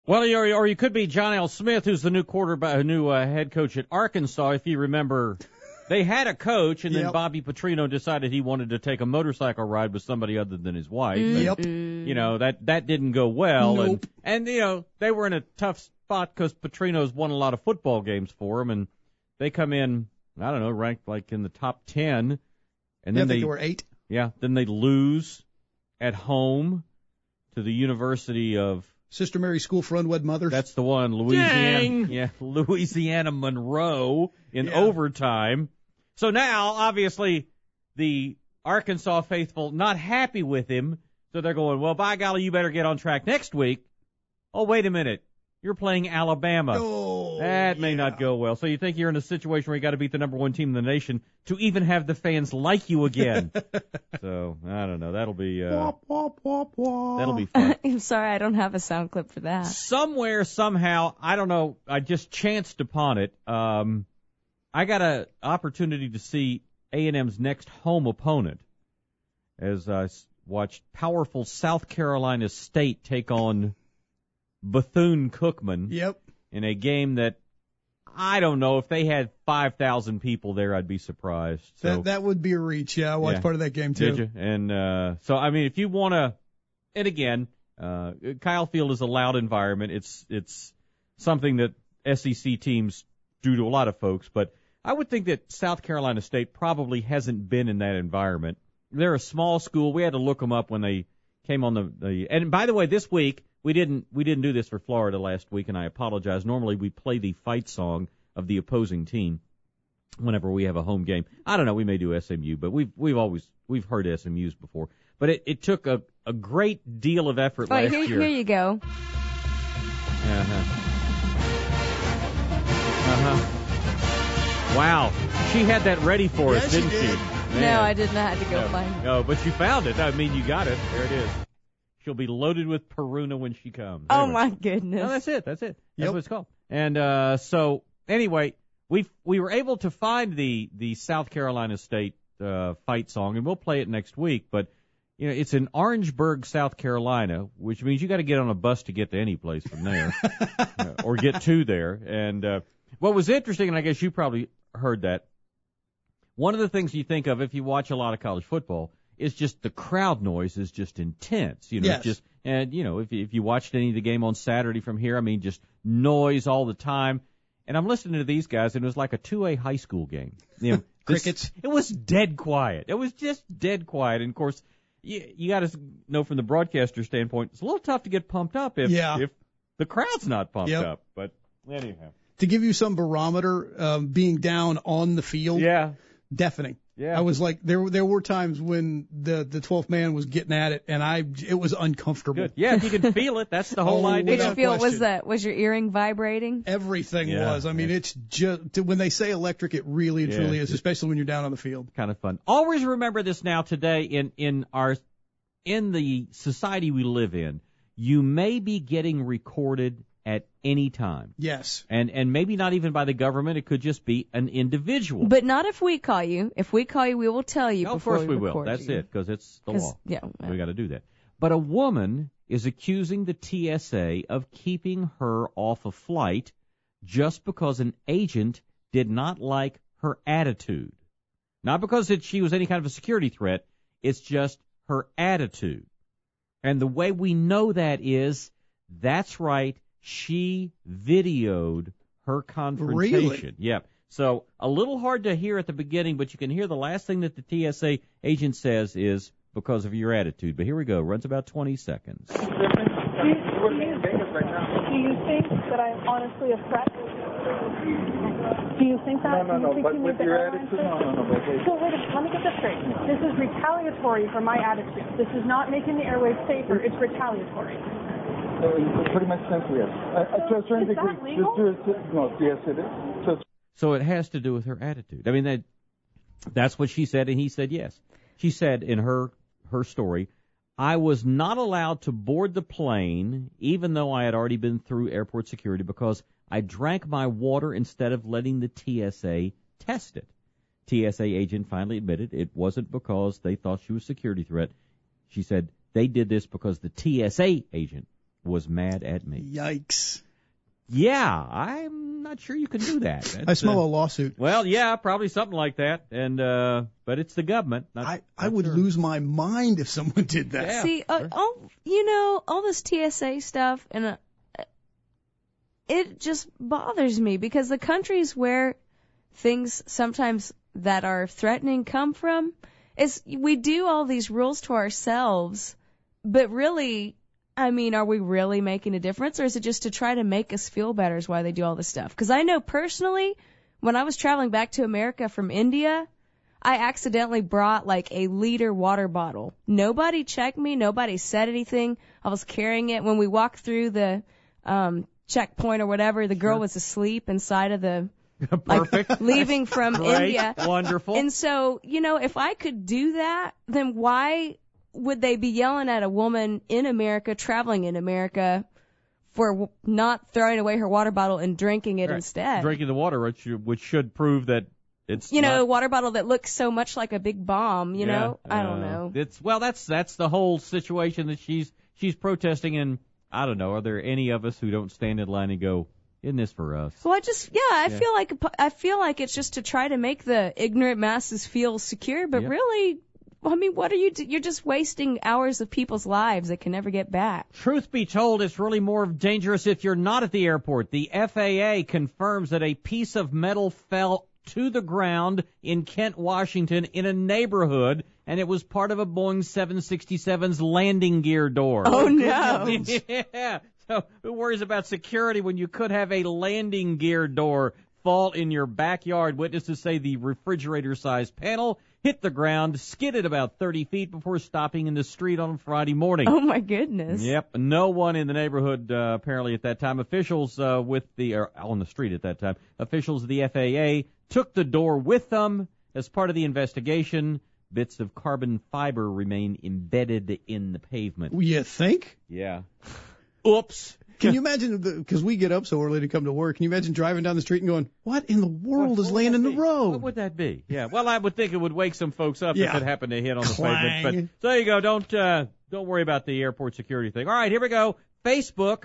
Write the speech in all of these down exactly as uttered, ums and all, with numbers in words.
Well, or, or you could be John L. Smith, who's the new quarterback, new uh, head coach at Arkansas. If you remember, they had a coach, and Yep. then Bobby Petrino decided he wanted to take a motorcycle ride with somebody other than his wife. Yep. And, you know, that, that didn't go well. Nope. And, and, you know, they were in a tough spot because Petrino's won a lot of football games for them, and they come in, I don't know, ranked like in the top ten. And Yeah, I then think they there were eight. Yeah, then they lose at home to the University of Sister Mary School for Unwed Mothers. That's the one, Louisiana. Dang. Yeah, Louisiana Monroe in Yeah. overtime. So now, obviously, the Arkansas faithful not happy with him, so they're going, well, by golly, you better get on track next week. Oh, wait a minute. You're playing Alabama. Oh, that may yeah. not go well. So you think you're in a situation where you got to beat the number one team in the nation to even have the fans like you again. So, I don't know. That'll be, uh, Wop, wop, wop, wop. that'll be fun. I'm sorry, I don't have a sound clip for that. Somewhere, somehow, I don't know, I just chanced upon it. Um, I got an opportunity to see A and M's next home opponent as I s- watched powerful South Carolina State take on Bethune-Cookman Yep. in a game that I don't know, if they had five thousand people there, I'd be surprised. So, That that would be a reach. Yeah, I watched Yeah. part of that game too. did you? And uh, so, I mean, if you want to, and again, uh, Kyle Field is a loud environment. It's it's something that S E C teams do to a lot of folks, but I would think that South Carolina State probably hasn't been in that environment. They're a small school. We had to look them up when they came on the, the and by the way, this week we didn't we didn't do this for Florida last week, and I apologize. Normally we play the fight song of the opposing team whenever we have a home game. I don't know, we may do S M U, but we've we've always we've heard S M U's before. But it, it took a, a great deal of effort Oh, last here, year. here you go. Uh-huh. Uh-huh. Wow. She had that ready for us, Yeah, she didn't she? did. Man. No, I did not have to go no, find it. No, but you found it. I mean, you got it. There it is. She'll be loaded with Peruna when she comes. Oh, Anyway. my goodness. No, that's it. That's it. That's Yep. what it's called. And uh, so, anyway, we we were able to find the the South Carolina State uh, fight song, and we'll play it next week. But you know, it's in Orangeburg, South Carolina, which means you got to get on a bus to get to any place from there, uh, or get to there. And uh, what was interesting, and I guess you probably heard that, one of the things you think of if you watch a lot of college football is just the crowd noise is just intense. You know, Yes. it's just and you know if if you watched any of the game on Saturday from here, I mean, just noise all the time. And I'm listening to these guys, and it was like a two A high school game. You know, this- Crickets. It was dead quiet. It was just dead quiet. And of course, you, you got to know from the broadcaster standpoint, it's a little tough to get pumped up if Yeah. if the crowd's not pumped Yep. up. But anyhow, To give you some barometer, um, being down on the field, yeah, deafening. yeah. I was like, there there were times when the the twelfth man was getting at it, and I it was uncomfortable. Good. Yeah, if you can feel it, that's the whole Oh, idea. Did you without feel, was question. that, was your earring vibrating? Everything Yeah, was. I mean, yeah. it's just when they say electric, it really and Yeah, truly is, it's- especially when you're down on the field. Kind of fun. Always remember this now today in, in our, in the society we live in, you may be getting recorded at any time. Yes. And, and maybe not even by the government. It could just be an individual. But not if we call you. If we call you, we will tell you No, of before course we will. record That's you. it, because it's the 'Cause- law. Yeah. We got to do that. But a woman is accusing the T S A of keeping her off a flight just because an agent did not like her attitude. Not because it, she was any kind of a security threat. It's just her attitude. And the way we know that is, that's right, she videoed her confrontation. Really? Yep. So a little hard to hear at the beginning, but you can hear the last thing that the T S A agent says is because of your attitude. But here we go. Runs about twenty seconds. Do you, do you think that I'm honestly a threat? Do you think that? No, no, Do you think no, but you with need the your airline attitude, safe? no, no, no, but wait. So wait, a minute, let me get this straight. This is retaliatory for my attitude. This is not making the airwaves safer. It's retaliatory. Uh, pretty much simple, yes. Uh, uh, to a certain Is that degree. legal? To, to, to, no, yes, it is. To, So it has to do with her attitude. I mean, that that's what she said, and he said yes. She said in her her story, I was not allowed to board the plane, even though I had already been through airport security, because I drank my water instead of letting the T S A test it. T S A agent finally admitted it wasn't because they thought she was a security threat. She said they did this because the T S A agent was mad at me. Yikes. Yeah, I'm not sure you can do that. That's, I smell uh, a lawsuit. Well, yeah, probably something like that. And uh, but it's the government. Not, I, I not would sure. lose my mind if someone did that. Yeah. See, uh, sure. all, you know, all this T S A stuff, and uh, it just bothers me because the countries where things sometimes that are threatening come from is we do all these rules to ourselves, but really, I mean, are we really making a difference, or is it just to try to make us feel better is why they do all this stuff? Because I know personally, when I was traveling back to America from India, I accidentally brought like a liter water bottle. Nobody checked me. Nobody said anything. I was carrying it. When we walked through the um checkpoint or whatever, the girl was asleep inside of the Perfect. like, leaving from Great. India. Wonderful. And so, you know, if I could do that, then why would they be yelling at a woman in America, traveling in America, for w- not throwing away her water bottle and drinking it Right. instead? Drinking the water, which, which should prove that it's You know, not, a water bottle that looks so much like a big bomb, you yeah, know? I don't uh, know. It's well, that's that's the whole situation that she's she's protesting, and I don't know. Are there any of us who don't stand in line and go, "Isn't this for us?" Well, I just, yeah, I Yeah. feel like, I feel like it's just to try to make the ignorant masses feel secure, but Yep. really, I mean, what are you, do? You're just wasting hours of people's lives that can never get back. Truth be told, it's really more dangerous if you're not at the airport. The F A A confirms that a piece of metal fell to the ground in Kent, Washington, in a neighborhood, and it was part of a Boeing seven sixty-seven's landing gear door. Oh, no. Yeah. So who worries about security when you could have a landing gear door fall in your backyard? Witnesses say the refrigerator-sized panel hit the ground, skidded about thirty feet before stopping in the street on Friday morning. Oh, my goodness. Yep, no one in the neighborhood uh, apparently at that time. Officials uh, with the or on the street at that time. Officials of the F A A took the door with them as part of the investigation. Bits of carbon fiber remain embedded in the pavement. You think? Yeah. Oops. Can you imagine, because we get up so early to come to work, can you imagine driving down the street and going, what in the world What is would laying that in the be? road? What would that be? Yeah. Well, I would think it would wake some folks up Yeah. if it happened to hit on the Clang. pavement. But so there you go. Don't uh, don't worry about the airport security thing. All right, here we go. Facebook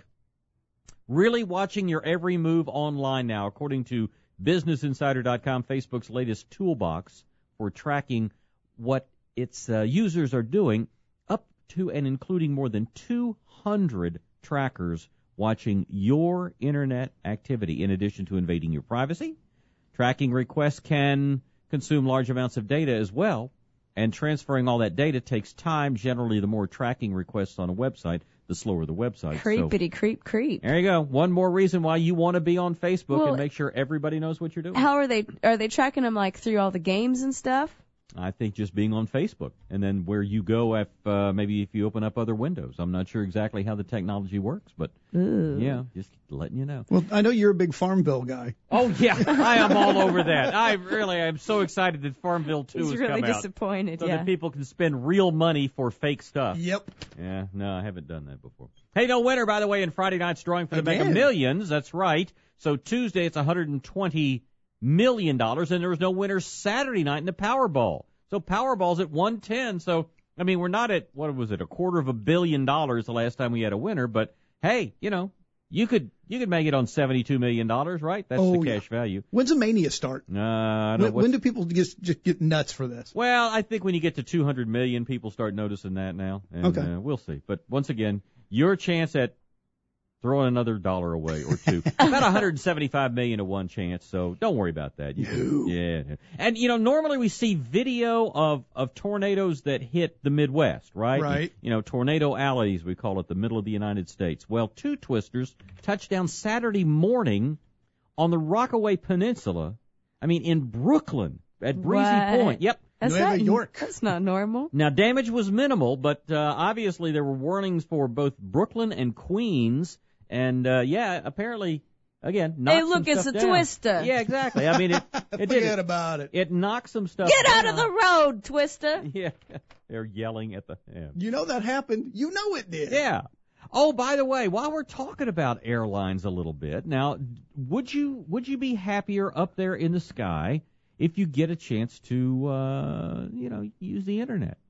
really watching your every move online now, according to Business Insider dot com. Facebook's latest toolbox for tracking what its uh, users are doing, up to and including more than two hundred trackers watching your internet activity. In addition to invading your privacy, tracking requests can consume large amounts of data as well, and transferring all that data takes time. Generally, the more tracking requests on a website, the slower the website. Creepity creep creep. So, there you go. One more reason why you want to be on Facebook Well, and make sure everybody knows what you're doing. How are they, are they tracking them like through all the games and stuff? I think just being on Facebook, and then where you go, if uh, maybe if you open up other windows. I'm not sure exactly how the technology works, but Ooh. yeah, just letting you know. Well, I know you're a big Farm Bill guy. Oh yeah, I am all over that. I really am so excited that Farmville two He's has really come out, disappointed, so yeah. that people can spend real money for fake stuff. Yep. Yeah, no, I haven't done that before. Hey, no winner, by the way, in Friday night's drawing for the Again. Mega Millions. That's right. So Tuesday it's one hundred twenty million dollars, and there was no winner Saturday night in the Powerball. So Powerball's at one ten. So, I mean, we're not at, what was it, a quarter of a billion dollars the last time we had a winner. But, hey, you know, you could you could make it on seventy-two million dollars, right? That's Oh, the yeah. cash value. When's the mania start? Uh, I don't When, know when do people just, just get nuts for this? Well, I think when you get to two hundred million, people start noticing that now. And, Okay. uh, we'll see. But once again, your chance at throwing another dollar away or two. About one hundred seventy-five million to one chance, so don't worry about that. You can, yeah. And, you know, normally we see video of, of tornadoes that hit the Midwest, right? Right. You know, tornado alleys, we call it, the middle of the United States. Well, two twisters touched down Saturday morning on the Rockaway Peninsula, I mean, in Brooklyn, at Breezy What? Point. Yep. That's Nueva not, York. That's not normal. Now, damage was minimal, but uh, obviously there were warnings for both Brooklyn and Queens. And, uh, yeah, apparently, again, knocked Hey, look, some it's stuff a down. twister. Yeah, exactly. I mean, it, it did Forget it. about it. It knocked some stuff Get down. out of the road, Twister. Yeah, they're yelling at the... Yeah. You know that happened. You know it did. yeah. Oh, by the way, while we're talking about airlines a little bit, now, would you would you be happier up there in the sky if you get a chance to, uh, you know, use the Internet?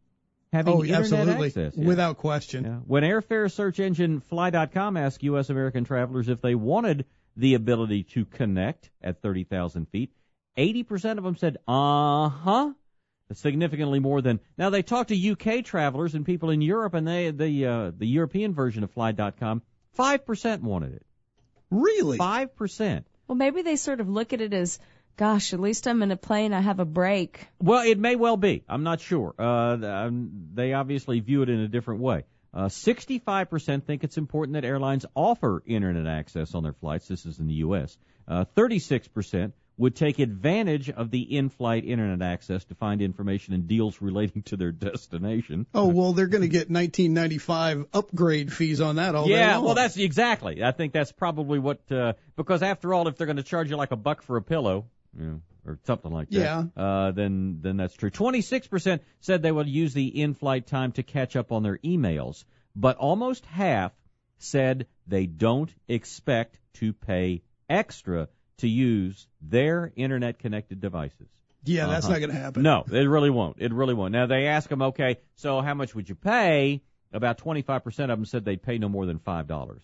having Oh, internet absolutely, access. Yeah. without question. Yeah. When airfare search engine Fly dot com asked U S American travelers if they wanted the ability to connect at thirty thousand feet, eighty percent of them said, uh-huh. Significantly more than now. They talked to U K travelers and people in Europe, and they the uh, the European version of Fly dot com, five percent wanted it. Really? Five percent. Well, maybe they sort of look at it as, gosh, at least I'm in a plane, I have a break. Well, it may well be. I'm not sure. Uh, they obviously view it in a different way. Uh, sixty-five percent think it's important that airlines offer internet access on their flights. This is in the U S. Uh, thirty-six percent would take advantage of the in-flight internet access to find information and deals relating to their destination. Oh, well, they're going to get nineteen ninety-five upgrade fees on that all day Yeah, long. well, that's exactly. I think that's probably what, uh, because after all, if they're going to charge you like a buck for a pillow, you know, or something like that, Yeah. uh, then, then that's true. twenty-six percent said they would use the in-flight time to catch up on their emails, but almost half said they don't expect to pay extra to use their internet-connected devices. Yeah, that's Uh-huh. not going to happen. No, it really won't. It really won't. Now, they ask them, okay, so how much would you pay? About twenty-five percent of them said they'd pay no more than five dollars.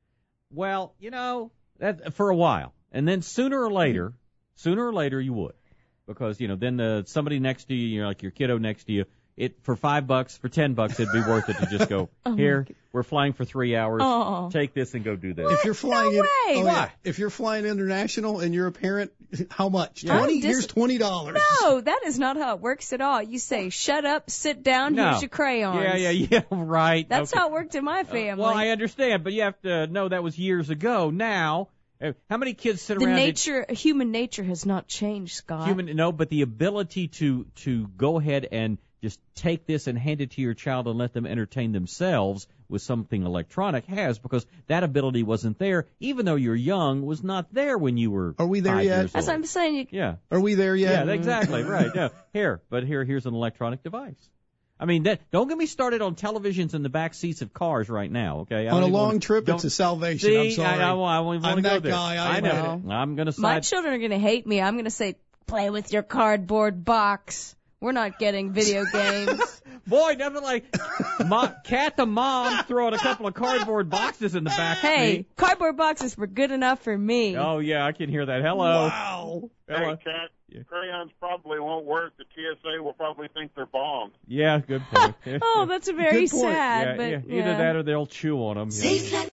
Well, you know, that, for a while. And then sooner or later, sooner or later you would. Because, you know, then the, somebody next to you, you know, like your kiddo next to you, it for five bucks, for ten bucks, it'd be worth it to just go, Oh, here, we're flying for three hours, Oh. take this and go do this. If you're flying No in, way. oh, Why? yeah. If you're flying international and you're a parent, how much? Yeah. Twenty? I'm dis- Here's twenty dollars. No, that is not how it works at all. You say, shut up, sit down, No. here's your crayons. Yeah, yeah, yeah, right. That's okay. how it worked in my family. Well, I understand, but you have to know that was years ago. Now, uh, how many kids sit the around? nature, human nature has not changed, Scott. And, human, no, but the ability to to go ahead and just take this and hand it to your child and let them entertain themselves with something electronic has, because that ability wasn't there, even though you're young, was not there when you were. Are we there five yet? years That's what old. I'm saying. You, Yeah. Are we there yet? Yeah, exactly, right. Yeah. Here, but here, here's an electronic device. I mean, that, don't get me started on televisions in the back seats of cars right now, okay? I On a don't even long wanna- trip, don't- it's a salvation. See, I'm sorry. I, I, I won't I'm want to go that there. guy. I know. admit I'm going to my side. children are going to hate me. I'm going to say, play with your cardboard box. We're not getting video games. Boy, nothing like mom, Cat the mom throwing a couple of cardboard boxes in the back Hey, seat. cardboard boxes were good enough for me. Oh, yeah, I can hear that. Hello. Wow. Hello. Hey, Cat, Yeah. crayons probably won't work. The T S A will probably think they're bombs. Yeah, good point. Oh, that's very Good point. sad. yeah, but yeah. yeah. Either that or they'll chew on them. Yeah.